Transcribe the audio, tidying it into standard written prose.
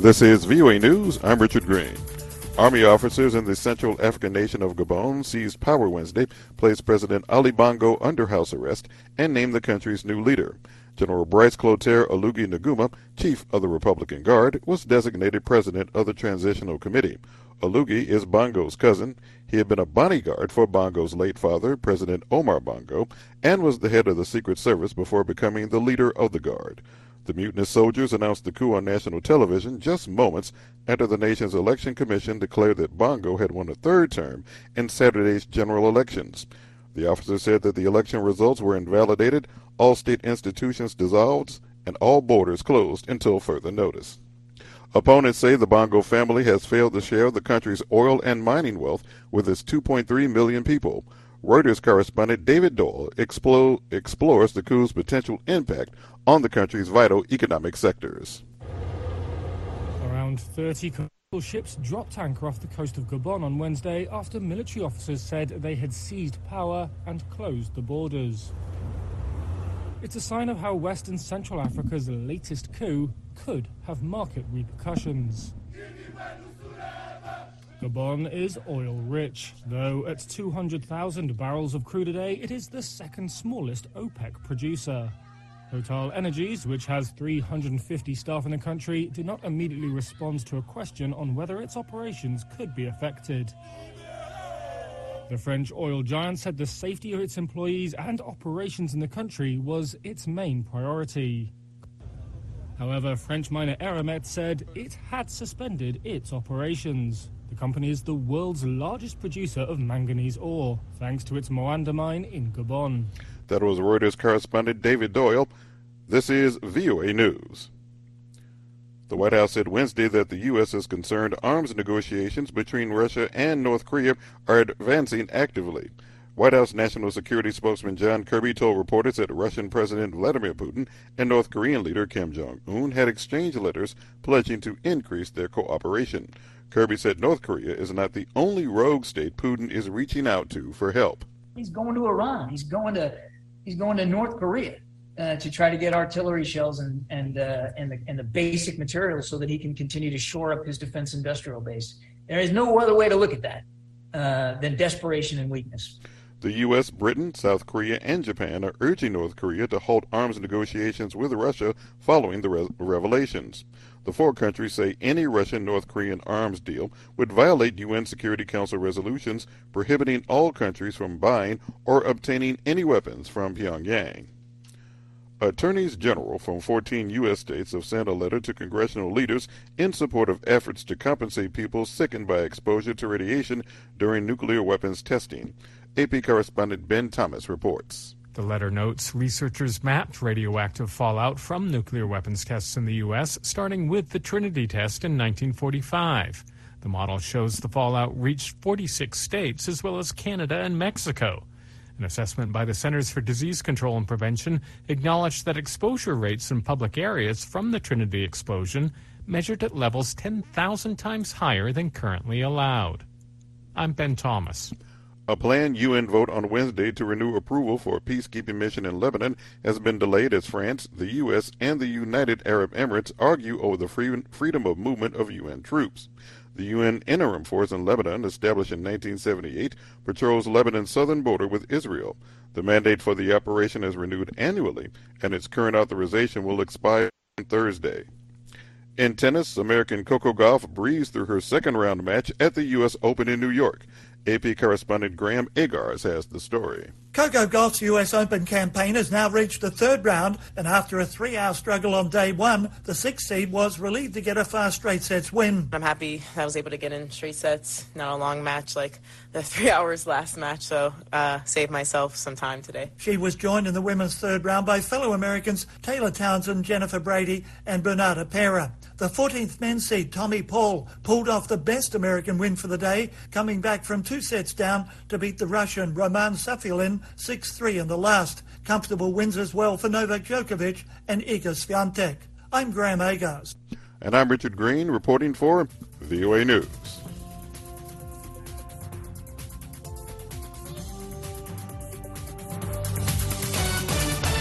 This is VOA News. I'm Richard Green. Army officers in the Central African nation of Gabon seized power Wednesday, placed President Ali Bongo under house arrest, and named the country's new leader. General Brice Clotaire Oligui Nguema, chief of the Republican Guard, was designated president of the Transitional Committee. Oligui is Bongo's cousin. He had been a bodyguard for Bongo's late father, President Omar Bongo, and was the head of the Secret Service before becoming the leader of the Guard. The mutinous soldiers announced the coup on national television just moments after the nation's election commission declared that Bongo had won a third term in Saturday's general elections. The officers said that the election results were invalidated, all state institutions dissolved, and all borders closed until further notice. Opponents say the Bongo family has failed to share the country's oil and mining wealth with its 2.3 million people. Reuters correspondent David Doyle explores the coup's potential impact on the country's vital economic sectors. Around 30 commercial ships dropped anchor off the coast of Gabon on Wednesday after military officers said they had seized power and closed the borders. It's a sign of how West and Central Africa's latest coup could have market repercussions. Gabon is oil-rich, though at 200,000 barrels of crude a day, it is the second smallest OPEC producer. Total Energies, which has 350 staff in the country, did not immediately respond to a question on whether its operations could be affected. The French oil giant said the safety of its employees and operations in the country was its main priority. However, French miner Eramet said it had suspended its operations. The company is the world's largest producer of manganese ore, thanks to its Moanda mine in Gabon. That was Reuters correspondent David Doyle. This is VOA News. The White House said Wednesday that the U.S. is concerned arms negotiations between Russia and North Korea are advancing actively. White House National Security spokesman John Kirby told reporters that Russian President Vladimir Putin and North Korean leader Kim Jong-un had exchanged letters pledging to increase their cooperation. Kirby said North Korea is not the only rogue state Putin is reaching out to for help. He's going to Iran. He's going to North Korea to try to get artillery shells and the basic materials so that he can continue to shore up his defense industrial base. There is no other way to look at that than desperation and weakness. The U.S., Britain, South Korea, and Japan are urging North Korea to halt arms negotiations with Russia following the revelations. The four countries say any Russian-North Korean arms deal would violate UN Security Council resolutions prohibiting all countries from buying or obtaining any weapons from Pyongyang. Attorneys general from 14 U.S. states have sent a letter to congressional leaders in support of efforts to compensate people sickened by exposure to radiation during nuclear weapons testing. AP correspondent Ben Thomas reports. The letter notes researchers mapped radioactive fallout from nuclear weapons tests in the U.S., starting with the Trinity test in 1945. The model shows the fallout reached 46 states, as well as Canada and Mexico. An assessment by the Centers for Disease Control and Prevention acknowledged that exposure rates in public areas from the Trinity explosion measured at levels 10,000 times higher than currently allowed. I'm Ben Thomas. A planned UN vote on Wednesday to renew approval for a peacekeeping mission in Lebanon has been delayed as France, the U.S., and the United Arab Emirates argue over the freedom of movement of UN troops. The UN Interim Force in Lebanon, established in 1978, patrols Lebanon's southern border with Israel. The mandate for the operation is renewed annually, and its current authorization will expire on Thursday. In tennis, American Coco Gauff breezed through her second-round match at the U.S. Open in New York. AP correspondent Graham Agars has the story. Coco Gauff's US Open campaign has now reached the third round, and after a 3-hour struggle on day one, the sixth seed was relieved to get a fast straight sets win. I'm happy I was able to get in straight sets, not a long match like the 3 hours last match, so saved myself some time today. She was joined in the women's third round by fellow Americans Taylor Townsend, Jennifer Brady, and Bernarda Pera. The 14th men's seed, Tommy Paul, pulled off the best American win for the day, coming back from 2 sets down to beat the Russian Roman Safilin 6-3 in the last. Comfortable wins as well for Novak Djokovic and Iga Swiatek. I'm Graham Agars. And I'm Richard Green reporting for VOA News.